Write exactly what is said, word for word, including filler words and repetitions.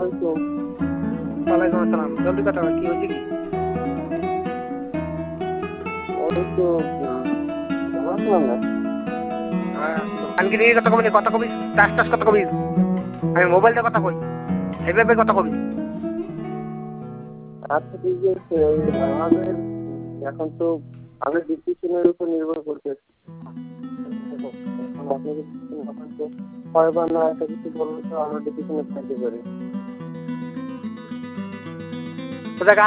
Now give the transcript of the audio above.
আলাইকুম। ওয়ালাইকুম আসসালাম। জলদি কথা বল, কি হয়েছে কি? ওই তো উম, জানালাম না। আনকি নিয়ে কথা কবি কথা কবি টাস টাস কথা কবি। আমি মোবাইলটা কথা কই, এইভাবে কথা কবি। আচ্ছা ঠিক আছে, ওই আমাদের এখন তো আমি ডিসিশনের উপর নির্ভর করতেছি। এখন আপনি যদি আপনাকে হয় বা না একটা কিছু বললে তো আমরা ডিসিশনে থাকতে পারি। কোথায়